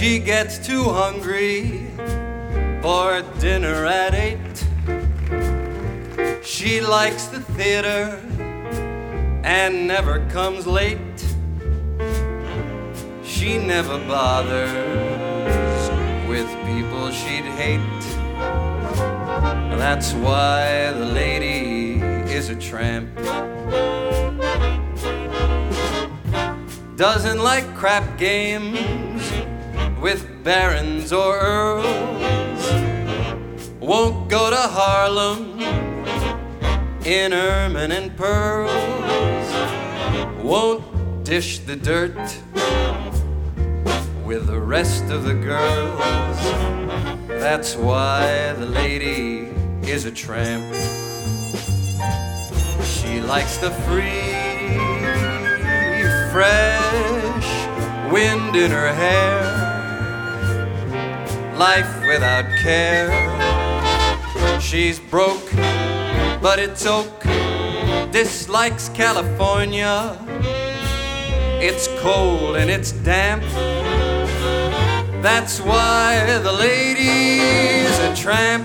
She gets too hungry for dinner at 8. She likes the theater and never comes late. She never bothers with people she'd hate. That's why the lady is a tramp. Doesn't like crap games with barons or earls. Won't go to Harlem in ermine and pearls. Won't dish the dirt with the rest of the girls. That's why the lady is a tramp. She likes the free, fresh wind in her hair, life without care. She's broke, but it's oak, dislikes California. It's cold and it's damp. That's why the lady's a tramp.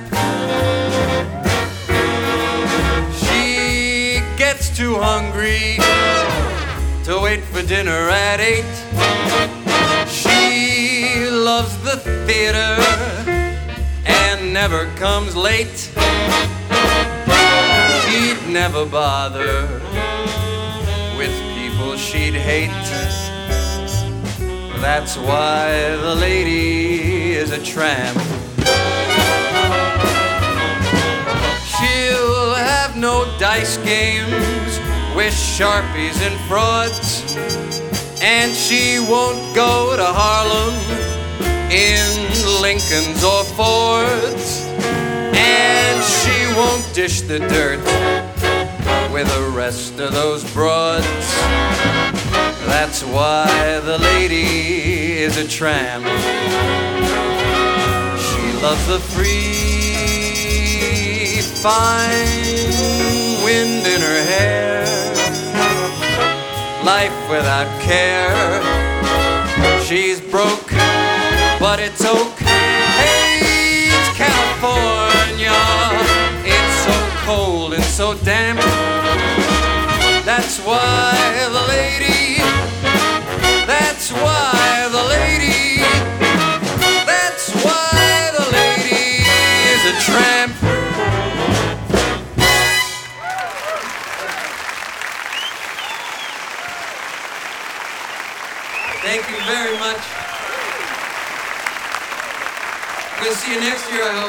She gets too hungry to wait for dinner at 8. She loves the theater and never comes late. She'd never bother with people she'd hate. That's why the lady is a tramp. She'll have no dice games with Sharpies and frauds, and she won't go to Harlem in Lincolns or Fords, and she won't dish the dirt with the rest of those broads. That's why the lady is a tramp. She loves the free, fine wind in her hair, life without care. She's broke, but it's oak. Hey, it's California. It's so cold and so damp. That's why the lady, that's why the lady, that's why the lady is a tramp. Thank you very much. We'll see you next year, I hope.